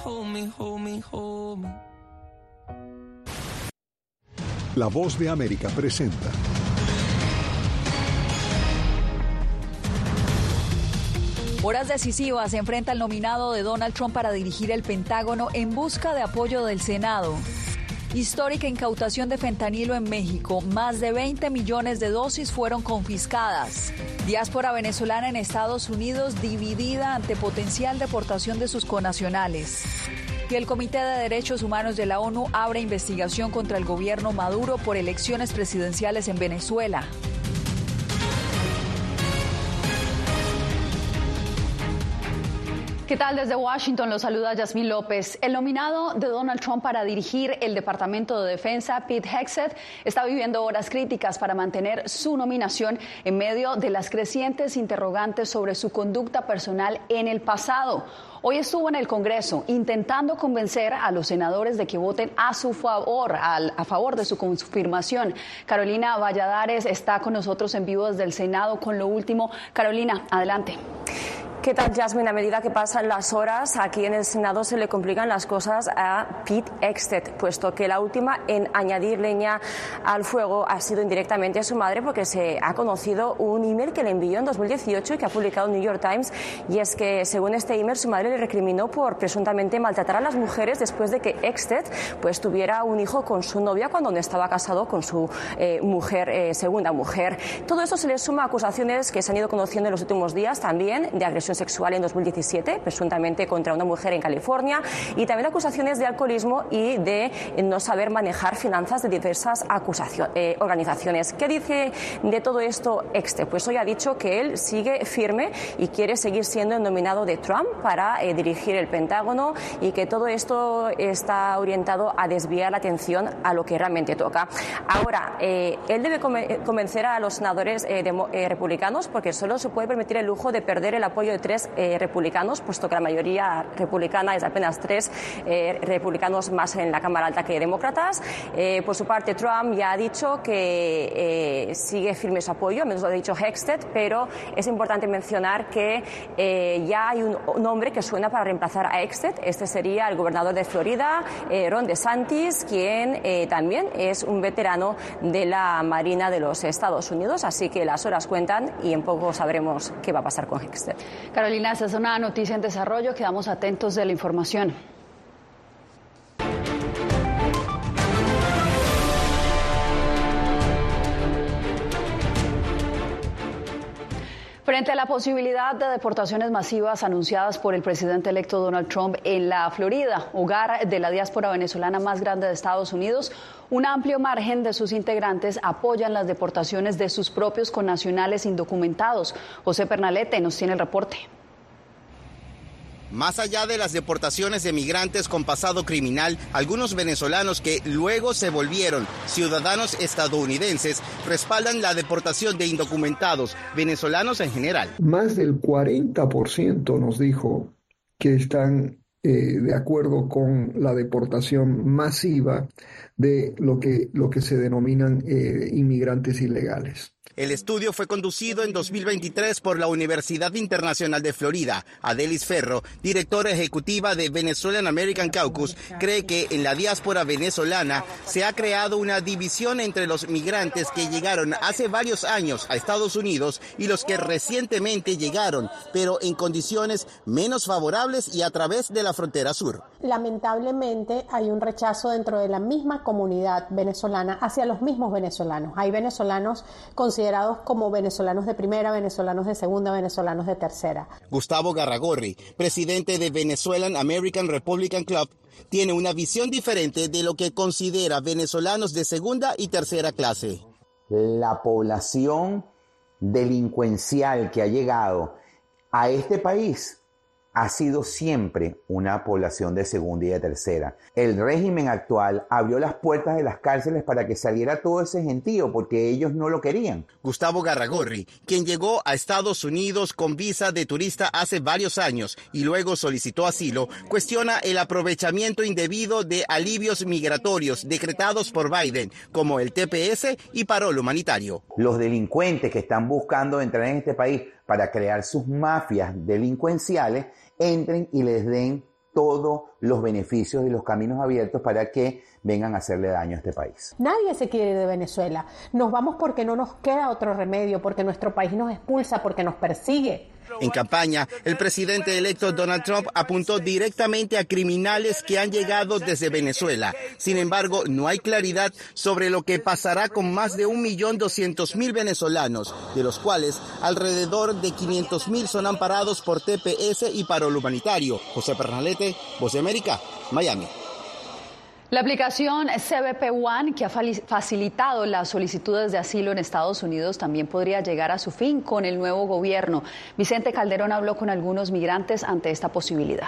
hold me, hold me, hold me. La Voz de América presenta Horas decisivas se enfrenta el nominado de Donald Trump para dirigir el Pentágono en busca de apoyo del Senado. Histórica incautación de fentanilo en México. Más de 20 millones de dosis fueron confiscadas. Diáspora venezolana en Estados Unidos dividida ante potencial deportación de sus connacionales. Y el Comité de Derechos Humanos de la ONU abre investigación contra el gobierno Maduro por elecciones presidenciales en Venezuela. ¿Qué tal? Desde Washington los saluda Yasmín López. El nominado de Donald Trump para dirigir el Departamento de Defensa, Pete Hegseth, está viviendo horas críticas para mantener su nominación en medio de las crecientes interrogantes sobre su conducta personal en el pasado. Hoy estuvo en el Congreso intentando convencer a los senadores de que voten a su favor, a favor de su confirmación. Carolina Valladares está con nosotros en vivo desde el Senado con lo último. Carolina, adelante. ¿Qué tal, Jasmine? A medida que pasan las horas, aquí en el Senado se le complican las cosas a Pete Hegseth, puesto que la última en añadir leña al fuego ha sido indirectamente a su madre, porque se ha conocido un email que le envió en 2018 y que ha publicado el New York Times, y es que, según este email, su madre le recriminó por presuntamente maltratar a las mujeres después de que Hegseth tuviera un hijo con su novia cuando no estaba casado con su segunda mujer. Todo eso se le suma a acusaciones que se han ido conociendo en los últimos días, también de agresión sexual en 2017, presuntamente contra una mujer en California, y también acusaciones de alcoholismo y de no saber manejar finanzas de diversas organizaciones. ¿Qué dice de todo esto Hegseth? Pues hoy ha dicho que él sigue firme y quiere seguir siendo el nominado de Trump para dirigir el Pentágono, y que todo esto está orientado a desviar la atención a lo que realmente toca. Ahora, él debe convencer a los senadores republicanos, porque solo se puede permitir el lujo de perder el apoyo de 3 republicanos, puesto que la mayoría republicana es apenas 3 republicanos más en la Cámara Alta que demócratas. Por su parte, Trump ya ha dicho que sigue firme su apoyo, al menos lo ha dicho Hegseth, pero es importante mencionar que ya hay un nombre que suena para reemplazar a Hegseth. Este sería el gobernador de Florida, Ron DeSantis, quien también es un veterano de la Marina de los Estados Unidos, así que las horas cuentan y en poco sabremos qué va a pasar con Hegseth. Carolina, esta es una noticia en desarrollo. Quedamos atentos de la información. Frente a la posibilidad de deportaciones masivas anunciadas por el presidente electo Donald Trump en la Florida, hogar de la diáspora venezolana más grande de Estados Unidos, un amplio margen de sus integrantes apoyan las deportaciones de sus propios connacionales indocumentados. José Pernalete nos tiene el reporte. Más allá de las deportaciones de migrantes con pasado criminal, algunos venezolanos que luego se volvieron ciudadanos estadounidenses respaldan la deportación de indocumentados, venezolanos en general. Más del 40% nos dijo que están de acuerdo con la deportación masiva de lo que se denominan inmigrantes ilegales. El estudio fue conducido en 2023 por la Universidad Internacional de Florida. Adelis Ferro, directora ejecutiva de Venezuelan American Caucus, cree que en la diáspora venezolana se ha creado una división entre los migrantes que llegaron hace varios años a Estados Unidos y los que recientemente llegaron, pero en condiciones menos favorables y a través de la frontera sur. Lamentablemente hay un rechazo dentro de la misma comunidad venezolana hacia los mismos venezolanos. Hay venezolanos considerados como venezolanos de primera, venezolanos de segunda, venezolanos de tercera. Gustavo Garragorri, presidente de Venezuelan American Republican Club, tiene una visión diferente de lo que considera venezolanos de segunda y tercera clase. La población delincuencial que ha llegado a este país ha sido siempre una población de segunda y de tercera. El régimen actual abrió las puertas de las cárceles para que saliera todo ese gentío, porque ellos no lo querían. Gustavo Garragorri, quien llegó a Estados Unidos con visa de turista hace varios años y luego solicitó asilo, cuestiona el aprovechamiento indebido de alivios migratorios decretados por Biden, como el TPS y parol humanitario. Los delincuentes que están buscando entrar en este país para crear sus mafias delincuenciales, entren y les den todos los beneficios y los caminos abiertos para que vengan a hacerle daño a este país. Nadie se quiere ir de Venezuela. Nos vamos porque no nos queda otro remedio, porque nuestro país nos expulsa, porque nos persigue. En campaña, el presidente electo Donald Trump apuntó directamente a criminales que han llegado desde Venezuela. Sin embargo, no hay claridad sobre lo que pasará con más de 1.200.000 venezolanos, de los cuales alrededor de 500.000 son amparados por TPS y Parol Humanitario. José Pernalete, Voz de América, Miami. La aplicación CBP One, que ha facilitado las solicitudes de asilo en Estados Unidos, también podría llegar a su fin con el nuevo gobierno. Vicente Calderón habló con algunos migrantes ante esta posibilidad.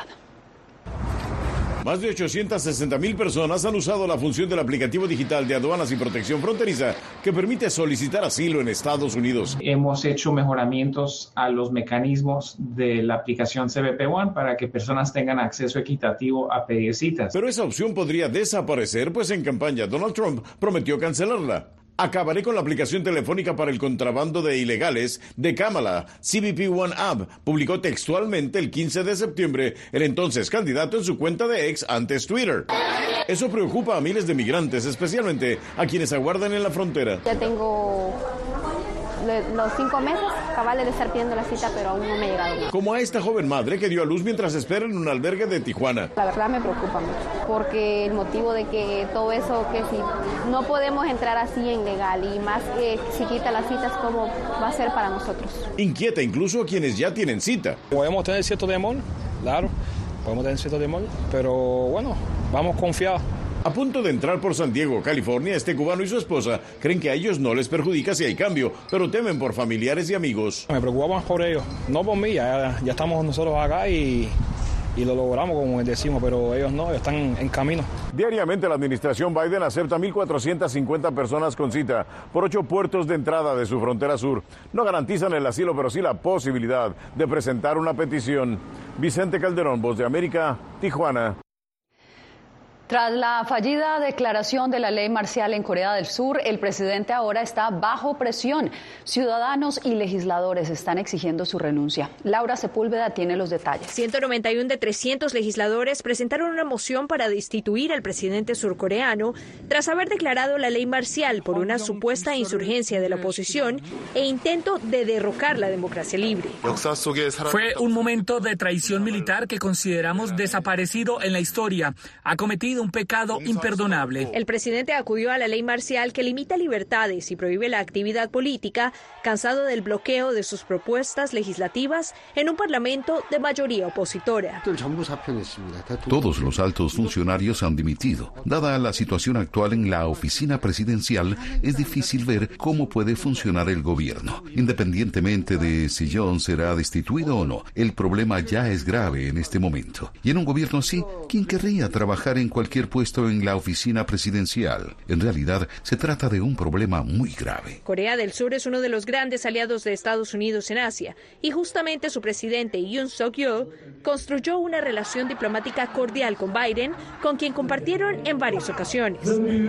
Más de 860.000 personas han usado la función del aplicativo digital de aduanas y protección fronteriza que permite solicitar asilo en Estados Unidos. Hemos hecho mejoramientos a los mecanismos de la aplicación CBP One para que personas tengan acceso equitativo a pedir citas. Pero esa opción podría desaparecer, pues en campaña Donald Trump prometió cancelarla. Acabaré con la aplicación telefónica para el contrabando de ilegales de Kamala. CBP One App publicó textualmente el 15 de septiembre el entonces candidato en su cuenta de ex antes Twitter. Eso preocupa a miles de migrantes, especialmente a quienes aguardan en la frontera. Ya tengo los 5 meses cabales de estar pidiendo la cita, pero aún no me ha llegado nada. Como a esta joven madre que dio a luz mientras espera en un albergue de Tijuana. La verdad me preocupa mucho, porque el motivo de que todo eso, que si no podemos entrar así en legal y más que si quita las citas, ¿cómo va a ser para nosotros? Inquieta incluso a quienes ya tienen cita. Podemos tener cierto temor, claro, podemos tener cierto temor, pero bueno, vamos confiados. A punto de entrar por San Diego, California, este cubano y su esposa creen que a ellos no les perjudica si hay cambio, pero temen por familiares y amigos. Me preocupa más por ellos, no por mí, ya estamos nosotros acá y lo logramos, como decimos, pero ellos no, ellos están en camino. Diariamente la administración Biden acepta 1.450 personas con cita por 8 puertos de entrada de su frontera sur. No garantizan el asilo, pero sí la posibilidad de presentar una petición. Vicente Calderón, Voz de América, Tijuana. Tras la fallida declaración de la ley marcial en Corea del Sur, el presidente ahora está bajo presión. Ciudadanos y legisladores están exigiendo su renuncia. Laura Sepúlveda tiene los detalles. 191 de 300 legisladores presentaron una moción para destituir al presidente surcoreano tras haber declarado la ley marcial por una supuesta insurgencia de la oposición e intento de derrocar la democracia libre. Fue un momento de traición militar que consideramos desaparecido en la historia. Ha cometido un pecado imperdonable. El presidente acudió a la ley marcial que limita libertades y prohíbe la actividad política, cansado del bloqueo de sus propuestas legislativas en un parlamento de mayoría opositora. Todos los altos funcionarios han dimitido. Dada la situación actual en la oficina presidencial, es difícil ver cómo puede funcionar el gobierno. Independientemente de si John será destituido o no, el problema ya es grave en este momento. Y en un gobierno así, ¿quién querría trabajar en cualquier puesto en la oficina presidencial? En realidad, se trata de un problema muy grave. Corea del Sur es uno de los grandes aliados de Estados Unidos en Asia, y justamente su presidente Yoon Suk-yeol construyó una relación diplomática cordial con Biden, con quien compartieron en varias ocasiones.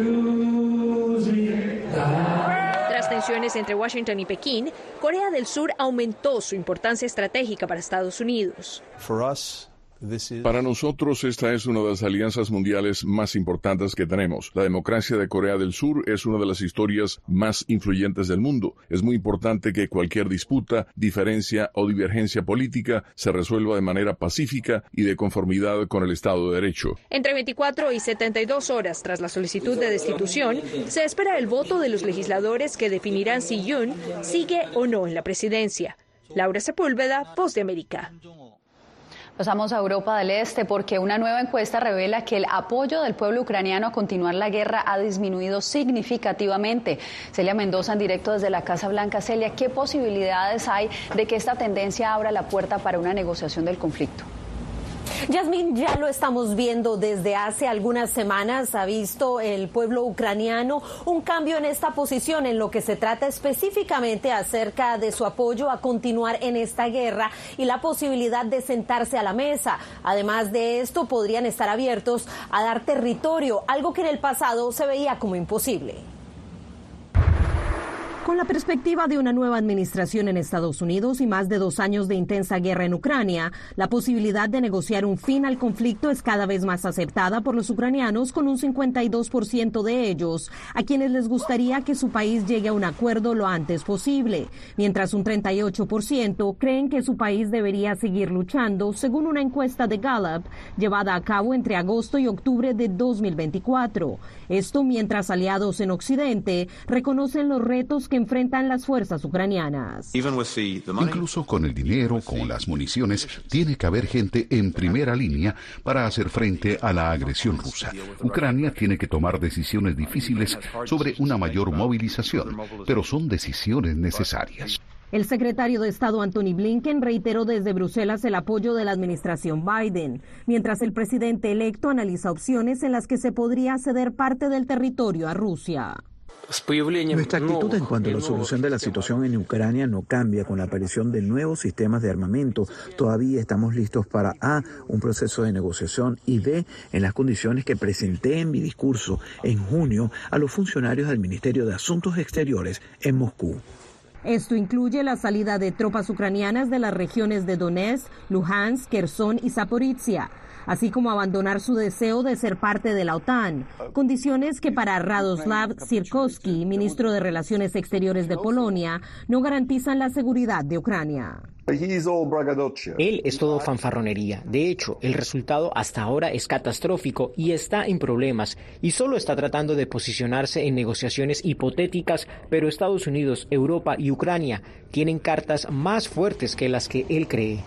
Tras tensiones entre Washington y Pekín, Corea del Sur aumentó su importancia estratégica para Estados Unidos. Para nosotros, esta es una de las alianzas mundiales más importantes que tenemos. La democracia de Corea del Sur es una de las historias más influyentes del mundo. Es muy importante que cualquier disputa, diferencia o divergencia política se resuelva de manera pacífica y de conformidad con el Estado de Derecho. Entre 24 y 72 horas tras la solicitud de destitución, se espera el voto de los legisladores que definirán si Yoon sigue o no en la presidencia. Laura Sepúlveda, Voz de América. Pasamos a Europa del Este porque una nueva encuesta revela que el apoyo del pueblo ucraniano a continuar la guerra ha disminuido significativamente. Celia Mendoza en directo desde la Casa Blanca. Celia, ¿qué posibilidades hay de que esta tendencia abra la puerta para una negociación del conflicto? Yasmín, ya lo estamos viendo desde hace algunas semanas. Ha visto el pueblo ucraniano un cambio en esta posición en lo que se trata específicamente acerca de su apoyo a continuar en esta guerra y la posibilidad de sentarse a la mesa. Además de esto, podrían estar abiertos a dar territorio, algo que en el pasado se veía como imposible. Con la perspectiva de una nueva administración en Estados Unidos y más de 2 años de intensa guerra en Ucrania, la posibilidad de negociar un fin al conflicto es cada vez más aceptada por los ucranianos, con un 52% de ellos, a quienes les gustaría que su país llegue a un acuerdo lo antes posible, mientras un 38% creen que su país debería seguir luchando, según una encuesta de Gallup llevada a cabo entre agosto y octubre de 2024. Esto mientras aliados en Occidente reconocen los retos que enfrentan las fuerzas ucranianas. Incluso con el dinero, con las municiones, tiene que haber gente en primera línea para hacer frente a la agresión rusa. Ucrania tiene que tomar decisiones difíciles sobre una mayor movilización, pero son decisiones necesarias. El secretario de Estado Antony Blinken reiteró desde Bruselas el apoyo de la administración Biden, mientras el presidente electo analiza opciones en las que se podría ceder parte del territorio a Rusia. Nuestra actitud en cuanto a la solución de la situación en Ucrania no cambia con la aparición de nuevos sistemas de armamento. Todavía estamos listos para A, un proceso de negociación, y B, en las condiciones que presenté en mi discurso en junio a los funcionarios del Ministerio de Asuntos Exteriores en Moscú. Esto incluye la salida de tropas ucranianas de las regiones de Donetsk, Luhansk, Kherson y Zaporizhia, así como abandonar su deseo de ser parte de la OTAN, condiciones que para Radoslav Sikorski, ministro de Relaciones Exteriores de Polonia, no garantizan la seguridad de Ucrania. Él es todo fanfarronería. De hecho, el resultado hasta ahora es catastrófico y está en problemas, y solo está tratando de posicionarse en negociaciones hipotéticas, pero Estados Unidos, Europa y Ucrania tienen cartas más fuertes que las que él cree.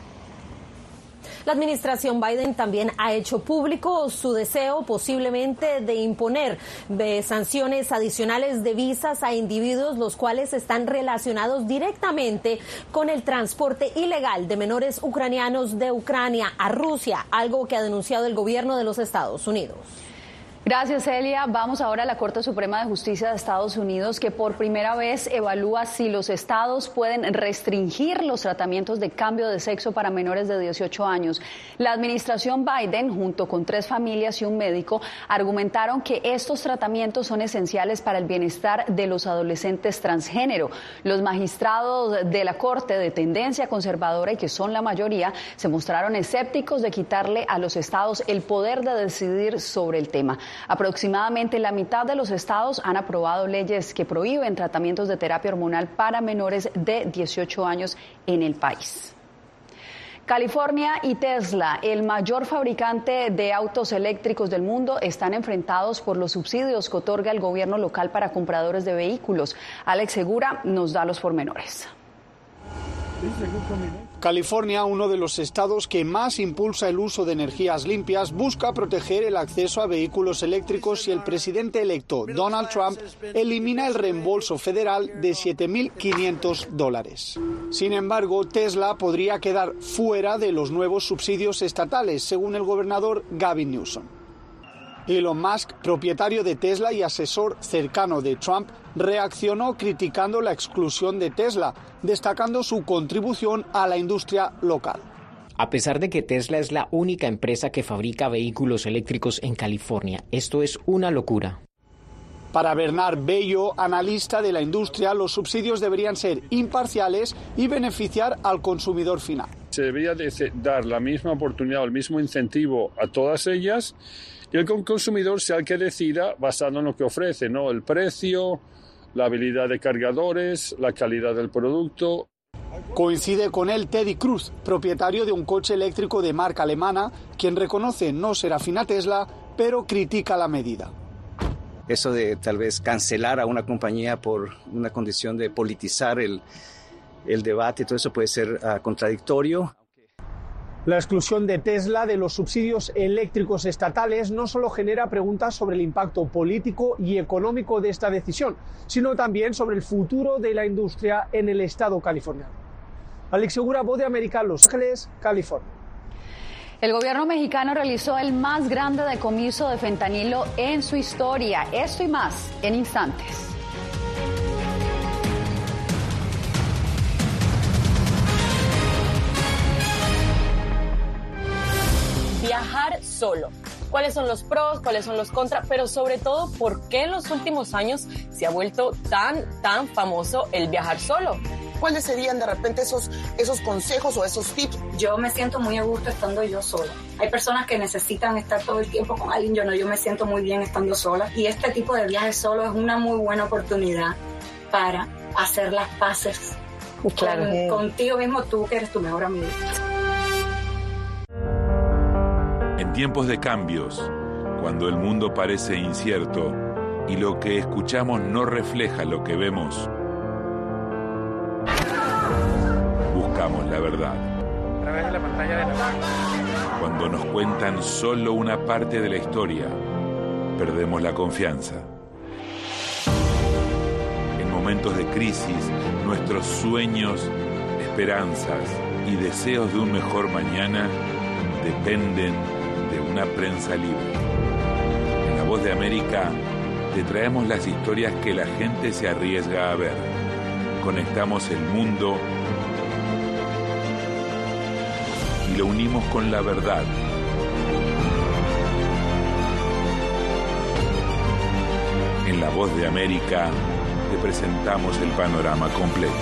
La administración Biden también ha hecho público su deseo posiblemente de imponer sanciones adicionales de visas a individuos los cuales están relacionados directamente con el transporte ilegal de menores ucranianos de Ucrania a Rusia, algo que ha denunciado el gobierno de los Estados Unidos. Gracias, Celia. Vamos ahora a la Corte Suprema de Justicia de Estados Unidos, que por primera vez evalúa si los estados pueden restringir los tratamientos de cambio de sexo para menores de 18 años. La administración Biden, junto con 3 familias y un médico, argumentaron que estos tratamientos son esenciales para el bienestar de los adolescentes transgénero. Los magistrados de la Corte, de tendencia conservadora y que son la mayoría, se mostraron escépticos de quitarle a los estados el poder de decidir sobre el tema. Aproximadamente la mitad de los estados han aprobado leyes que prohíben tratamientos de terapia hormonal para menores de 18 años en el país. California y Tesla, el mayor fabricante de autos eléctricos del mundo, están enfrentados por los subsidios que otorga el gobierno local para compradores de vehículos. Alex Segura nos da los pormenores. California, uno de los estados que más impulsa el uso de energías limpias, busca proteger el acceso a vehículos eléctricos si el presidente electo Donald Trump elimina el reembolso federal de $7.500. Sin embargo, Tesla podría quedar fuera de los nuevos subsidios estatales, según el gobernador Gavin Newsom. Elon Musk, propietario de Tesla y asesor cercano de Trump, reaccionó criticando la exclusión de Tesla, destacando su contribución a la industria local. A pesar de que Tesla es la única empresa que fabrica vehículos eléctricos en California, esto es una locura. Para Bernard Bello, analista de la industria, los subsidios deberían ser imparciales y beneficiar al consumidor final. Se debería dar la misma oportunidad, el mismo incentivo a todas ellas, y el consumidor sea el que decida basado en lo que ofrece, ¿no? El precio, la habilidad de cargadores, la calidad del producto. Coincide con él Teddy Cruz, propietario de un coche eléctrico de marca alemana, quien reconoce no ser afín a Tesla, pero critica la medida. Eso de tal vez cancelar a una compañía por una condición de politizar el debate, todo eso puede ser contradictorio. La exclusión de Tesla de los subsidios eléctricos estatales no solo genera preguntas sobre el impacto político y económico de esta decisión, sino también sobre el futuro de la industria en el estado californiano. Alex Segura, Voz de América, Los Ángeles, California. El gobierno mexicano realizó el más grande decomiso de fentanilo en su historia. Esto y más en instantes. Viajar solo. ¿Cuáles son los pros? ¿Cuáles son los contras? Pero sobre todo, ¿por qué en los últimos años se ha vuelto tan famoso el viajar solo? ¿Cuáles serían de repente esos consejos o esos tips? Yo me siento muy a gusto estando yo sola. Hay personas que necesitan estar todo el tiempo con alguien, yo me siento muy bien estando sola. Y este tipo de viajes solo es una muy buena oportunidad para hacer las paces contigo mismo, tú que eres tu mejor amigo. En tiempos de cambios, cuando el mundo parece incierto y lo que escuchamos no refleja lo que vemos, buscamos la verdad. A través de la pantalla de la... Cuando nos cuentan solo una parte de la historia, perdemos la confianza. En momentos de crisis, nuestros sueños, esperanzas y deseos de un mejor mañana dependen de una prensa libre. En La Voz de América te traemos las historias que la gente se arriesga a ver. Conectamos el mundo y lo unimos con la verdad. En La Voz de América te presentamos el panorama completo.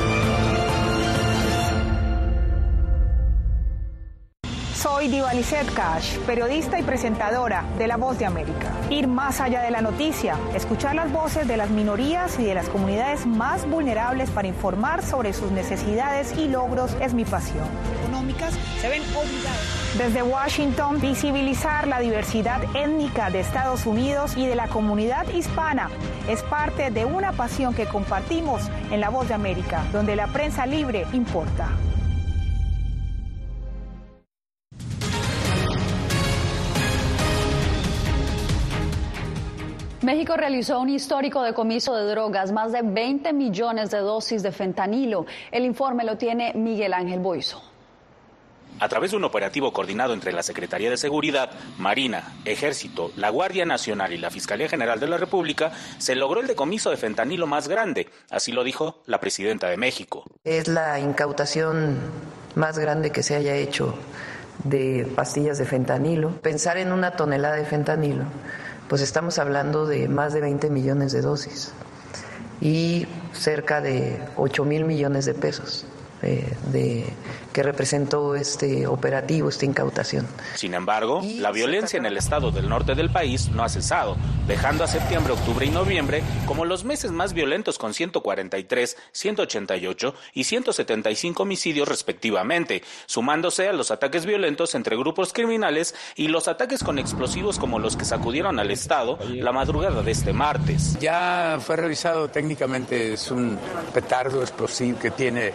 Soy Diva Lizette Cash, periodista y presentadora de La Voz de América. Ir más allá de la noticia, escuchar las voces de las minorías y de las comunidades más vulnerables para informar sobre sus necesidades y logros es mi pasión. Económicas se ven obligadas. Desde Washington, visibilizar la diversidad étnica de Estados Unidos y de la comunidad hispana es parte de una pasión que compartimos en La Voz de América, donde la prensa libre importa. México realizó un histórico decomiso de drogas, más de 20 millones de dosis de fentanilo. El informe lo tiene Miguel Ángel Boiso. A través de un operativo coordinado entre la Secretaría de Seguridad, Marina, Ejército, la Guardia Nacional y la Fiscalía General de la República, se logró el decomiso de fentanilo más grande, así lo dijo la presidenta de México. Es la incautación más grande que se haya hecho de pastillas de fentanilo. Pensar en 1 tonelada de fentanilo, pues estamos hablando de más de 20 millones de dosis y cerca de 8,000 millones de pesos que representó este operativo, esta incautación. Sin embargo, la violencia en el estado del norte del país no ha cesado, dejando a septiembre, octubre y noviembre como los meses más violentos con 143, 188 y 175 homicidios respectivamente, sumándose a los ataques violentos entre grupos criminales y los ataques con explosivos como los que sacudieron al estado la madrugada de este martes. Ya fue revisado técnicamente, es un petardo explosivo que tiene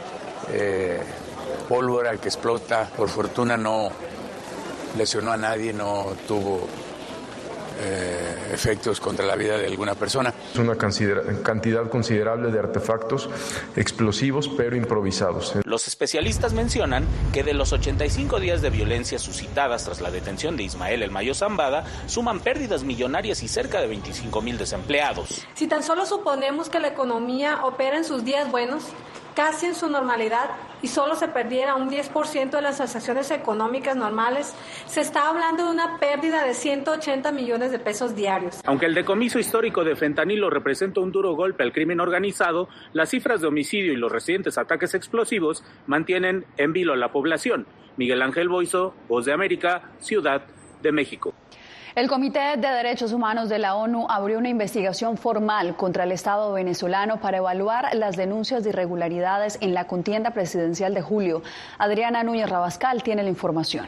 pólvora que explota. Por fortuna no lesionó a nadie, no tuvo efectos contra la vida de alguna persona. Es una cantidad considerable de artefactos explosivos pero improvisados. Los especialistas mencionan que de los 85 días de violencia suscitadas tras la detención de Ismael El Mayo Zambada, suman pérdidas millonarias y cerca de 25,000 desempleados. Si tan solo suponemos que la economía opera en sus días buenos, casi en su normalidad, y solo se perdiera un 10% de las transacciones económicas normales, se está hablando de una pérdida de 180 millones de pesos diarios. Aunque el decomiso histórico de fentanilo representa un duro golpe al crimen organizado, las cifras de homicidio y los recientes ataques explosivos mantienen en vilo a la población. Miguel Ángel Boiso, Voz de América, Ciudad de México. El Comité de Derechos Humanos de la ONU abrió una investigación formal contra el Estado venezolano para evaluar las denuncias de irregularidades en la contienda presidencial de julio. Adriana Núñez Rabascal tiene la información.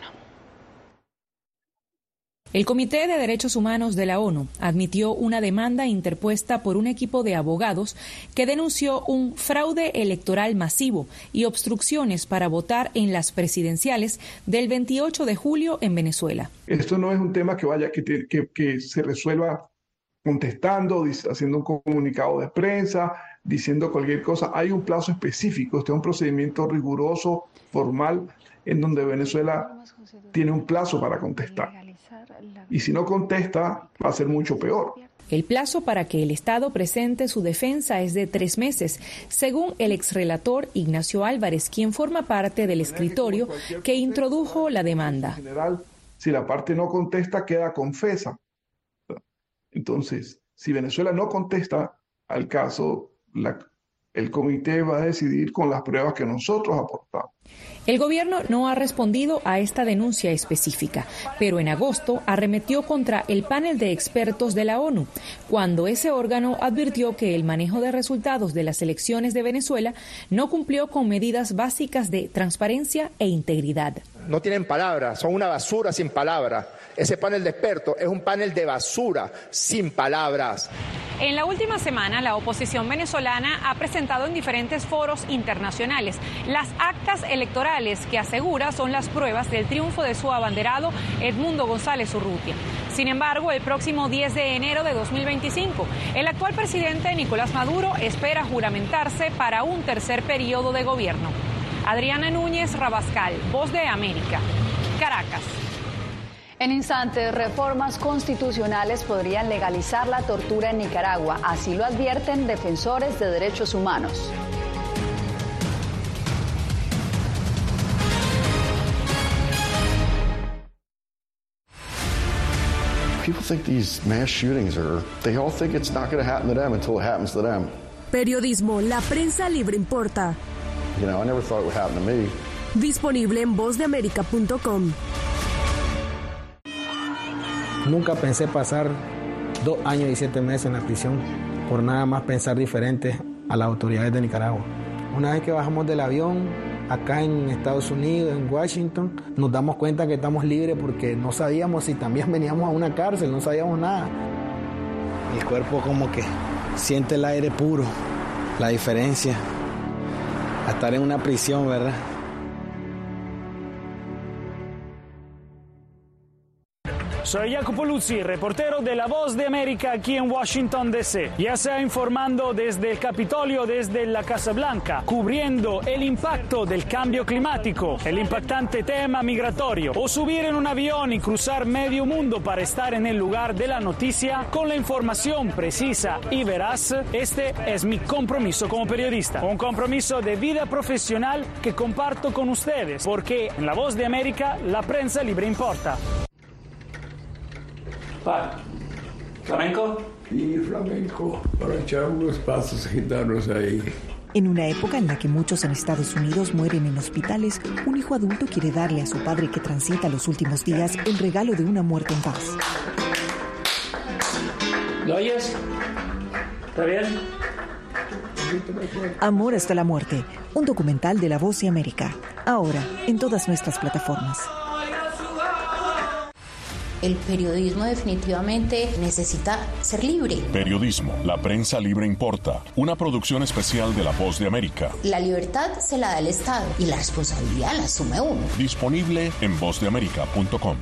El Comité de Derechos Humanos de la ONU admitió una demanda interpuesta por un equipo de abogados que denunció un fraude electoral masivo y obstrucciones para votar en las presidenciales del 28 de julio en Venezuela. Esto no es un tema que se resuelva contestando, haciendo un comunicado de prensa, diciendo cualquier cosa. Hay un plazo específico, este es un procedimiento riguroso, formal, en donde Venezuela tiene un plazo para contestar. Y si no contesta, va a ser mucho peor. El plazo para que el Estado presente su defensa es de 3 meses, según el exrelator Ignacio Álvarez, quien forma parte del escritorio que introdujo la demanda. En general, Si la parte no contesta, queda confesa. Entonces, si Venezuela no contesta al caso, el comité va a decidir con las pruebas que nosotros aportamos. El gobierno no ha respondido a esta denuncia específica, pero en agosto arremetió contra el panel de expertos de la ONU, cuando ese órgano advirtió que el manejo de resultados de las elecciones de Venezuela no cumplió con medidas básicas de transparencia e integridad. No tienen palabras, son una basura sin palabras. Ese panel de expertos es un panel de basura sin palabras. En la última semana, la oposición venezolana ha presentado en diferentes foros internacionales las actas electorales que asegura son las pruebas del triunfo de su abanderado Edmundo González Urrutia. Sin embargo, el próximo 10 de enero de 2025, el actual presidente Nicolás Maduro espera juramentarse para un tercer periodo de gobierno. Adriana Núñez Rabascal, Voz de América, Caracas. En instantes, reformas constitucionales podrían legalizar la tortura en Nicaragua, así lo advierten defensores de derechos humanos. People think these mass shootings they all think it's not going to happen to them until it happens to them. Periodismo, la prensa libre importa. You know, I never thought it would happen to me. Disponible en vozdeamerica.com. Nunca pensé pasar 2 años y 7 meses en la prisión por nada más pensar diferente a las autoridades de Nicaragua. Una vez que bajamos del avión, acá en Estados Unidos, en Washington, nos damos cuenta que estamos libres porque no sabíamos si también veníamos a una cárcel, no sabíamos nada. El cuerpo como que siente el aire puro, la diferencia a estar en una prisión, ¿verdad? Soy Jacopo Luzzi, reportero de La Voz de América aquí en Washington, D.C. Ya sea informando desde el Capitolio, desde la Casa Blanca, cubriendo el impacto del cambio climático, el impactante tema migratorio, o subir en un avión y cruzar medio mundo para estar en el lugar de la noticia con la información precisa y veraz, este es mi compromiso como periodista. Un compromiso de vida profesional que comparto con ustedes, porque en La Voz de América la prensa libre importa. ¿Flamenco? Sí, flamenco, para echar unos pasos gitanos ahí. En una época en la que muchos en Estados Unidos mueren en hospitales, un hijo adulto quiere darle a su padre que transita los últimos días el regalo de una muerte en paz. ¿Lo oyes? ¿Está bien? Amor hasta la muerte, un documental de La Voz de América. Ahora, en todas nuestras plataformas. El periodismo definitivamente necesita ser libre. Periodismo, la prensa libre importa. Una producción especial de La Voz de América. La libertad se la da el Estado y la responsabilidad la asume uno. Disponible en vozdeamerica.com.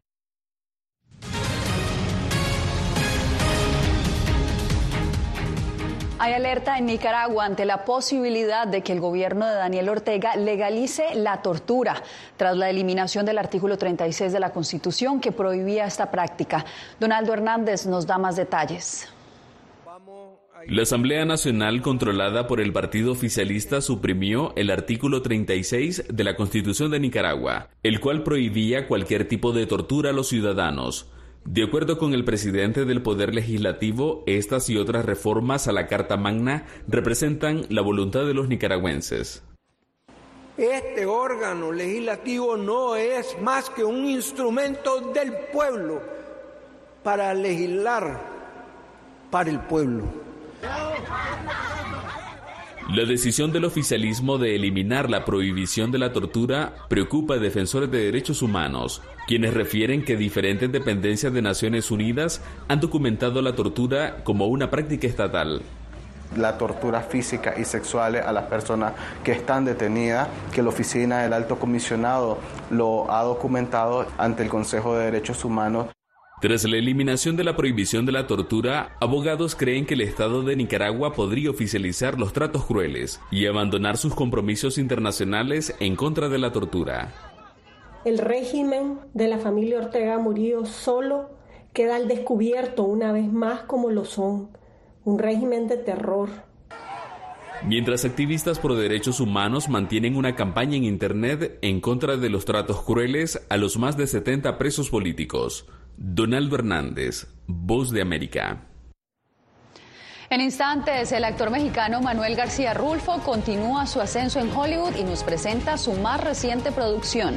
Hay alerta en Nicaragua ante la posibilidad de que el gobierno de Daniel Ortega legalice la tortura tras la eliminación del artículo 36 de la Constitución que prohibía esta práctica. Donaldo Hernández nos da más detalles. La Asamblea Nacional, controlada por el partido oficialista, suprimió el artículo 36 de la Constitución de Nicaragua, el cual prohibía cualquier tipo de tortura a los ciudadanos. De acuerdo con el presidente del Poder Legislativo, estas y otras reformas a la Carta Magna representan la voluntad de los nicaragüenses. Este órgano legislativo no es más que un instrumento del pueblo para legislar para el pueblo. La decisión del oficialismo de eliminar la prohibición de la tortura preocupa a defensores de derechos humanos, quienes refieren que diferentes dependencias de Naciones Unidas han documentado la tortura como una práctica estatal. La tortura física y sexual a las personas que están detenidas, que la Oficina del Alto Comisionado lo ha documentado ante el Consejo de Derechos Humanos. Tras la eliminación de la prohibición de la tortura, abogados creen que el Estado de Nicaragua podría oficializar los tratos crueles y abandonar sus compromisos internacionales en contra de la tortura. El régimen de la familia Ortega Murillo solo queda al descubierto una vez más como lo son, un régimen de terror. Mientras activistas por derechos humanos mantienen una campaña en Internet en contra de los tratos crueles a los más de 70 presos políticos. Donaldo Hernández, Voz de América. En instantes, el actor mexicano Manuel García Rulfo continúa su ascenso en Hollywood y nos presenta su más reciente producción.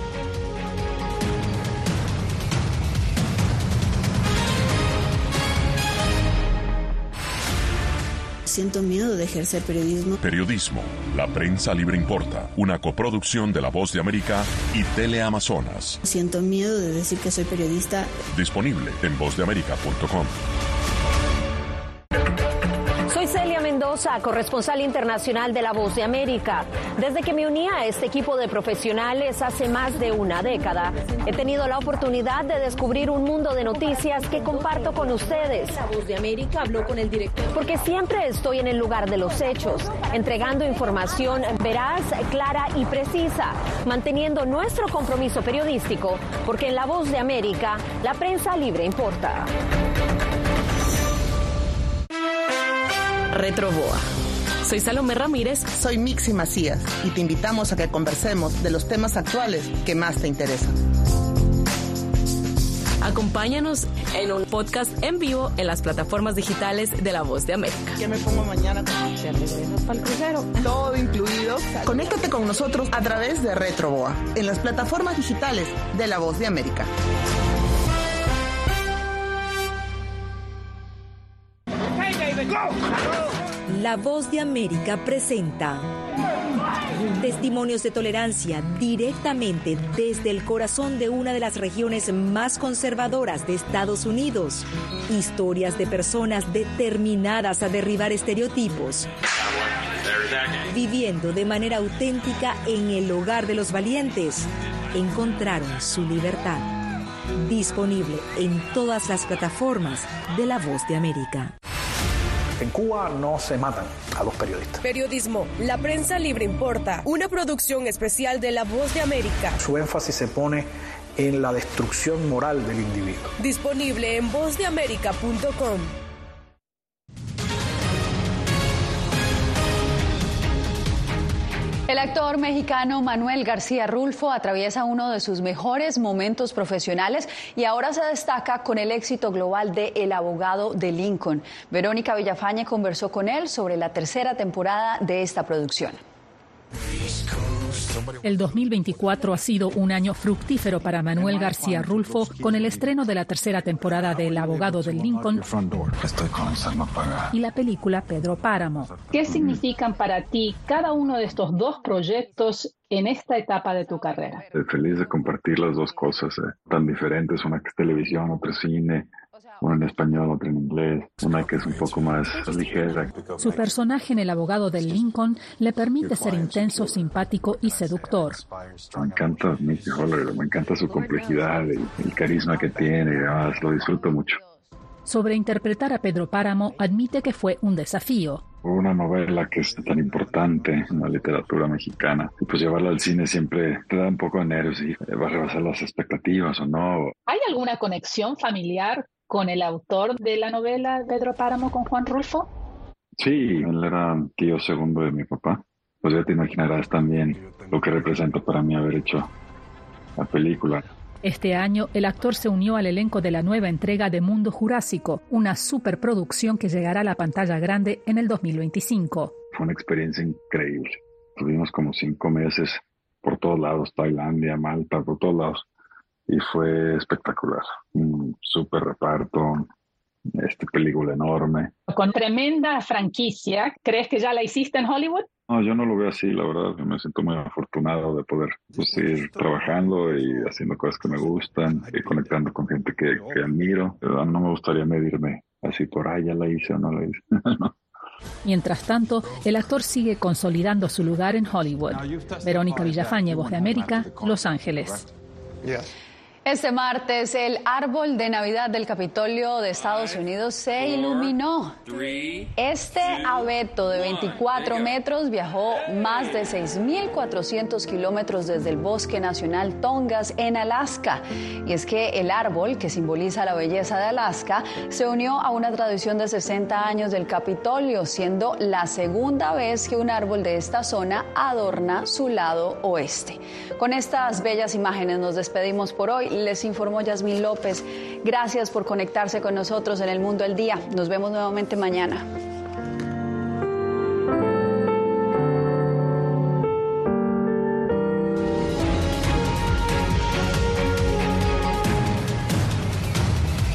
Siento miedo de ejercer periodismo. Periodismo, La Prensa Libre Importa, una coproducción de La Voz de América y Teleamazonas. Siento miedo de decir que soy periodista. Disponible en vozdeamerica.com. Soy Celia Mendoza, corresponsal internacional de La Voz de América. Desde que me uní a este equipo de profesionales hace más de una década, he tenido la oportunidad de descubrir un mundo de noticias que comparto con ustedes. La Voz de América habló con el director. Porque siempre estoy en el lugar de los hechos, entregando información veraz, clara y precisa, manteniendo nuestro compromiso periodístico, porque en La Voz de América, la prensa libre importa. Retroboa. Soy Salomé Ramírez. Soy Mixi Macías y te invitamos a que conversemos de los temas actuales que más te interesan. Acompáñanos en un podcast en vivo en las plataformas digitales de La Voz de América. ¿Qué me pongo mañana? ¿Te regresas para el crucero? Todo incluido. Conéctate con nosotros a través de Retroboa en las plataformas digitales de La Voz de América. La Voz de América presenta testimonios de tolerancia directamente desde el corazón de una de las regiones más conservadoras de Estados Unidos. Historias de personas determinadas a derribar estereotipos, viviendo de manera auténtica en el hogar de los valientes. Encontraron su libertad. Disponible en todas las plataformas de La Voz de América. En Cuba no se matan a los periodistas. Periodismo, La Prensa Libre Importa, una producción especial de La Voz de América. Su énfasis se pone en la destrucción moral del individuo. Disponible en vozdeamerica.com. El actor mexicano Manuel García Rulfo atraviesa uno de sus mejores momentos profesionales y ahora se destaca con el éxito global de El abogado de Lincoln. Verónica Villafañe conversó con él sobre la tercera temporada de esta producción. El 2024 ha sido un año fructífero para Manuel García Rulfo con el estreno de la tercera temporada de El abogado de Lincoln y la película Pedro Páramo. ¿Qué significan para ti cada uno de estos dos proyectos en esta etapa de tu carrera? Estoy feliz de compartir las dos cosas tan diferentes, una que es televisión, otra cine. Una en español, otra en inglés, una que es un poco más ligera. Su personaje en El abogado del Lincoln le permite ser intenso, simpático y seductor. Me encanta Mickey Holler, me encanta su complejidad, el carisma que tiene, además lo disfruto mucho. Sobre interpretar a Pedro Páramo, admite que fue un desafío. Una novela que es tan importante en la literatura mexicana, y pues llevarla al cine siempre te da un poco de nervios y va a rebasar las expectativas o no. ¿Hay alguna conexión familiar con el autor de la novela Pedro Páramo, con Juan Rulfo? Sí, él era tío segundo de mi papá. Pues ya te imaginarás también lo que representa para mí haber hecho la película. Este año, el actor se unió al elenco de la nueva entrega de Mundo Jurásico, una superproducción que llegará a la pantalla grande en el 2025. Fue una experiencia increíble. Tuvimos como 5 meses por todos lados, Tailandia, Malta, por todos lados. Y fue espectacular. Un súper reparto, película enorme. Con tremenda franquicia, ¿crees que ya la hiciste en Hollywood? No, yo no lo veo así, la verdad. Yo me siento muy afortunado de poder seguir trabajando y haciendo cosas que me gustan y conectando con gente que admiro. Pero no me gustaría medirme así por ahí, ya la hice o no la hice. No. Mientras tanto, el actor sigue consolidando su lugar en Hollywood. Verónica Villafañe, Voz de América, Los Ángeles. Este martes, el árbol de Navidad del Capitolio de Estados Unidos se iluminó. Este abeto de 24 metros viajó más de 6.400 kilómetros desde el Bosque Nacional Tongass en Alaska. Y es que el árbol, que simboliza la belleza de Alaska, se unió a una tradición de 60 años del Capitolio, siendo la segunda vez que un árbol de esta zona adorna su lado oeste. Con estas bellas imágenes nos despedimos por hoy. Les informó Yasmín López. Gracias por conectarse con nosotros en El Mundo al Día. Nos vemos nuevamente mañana.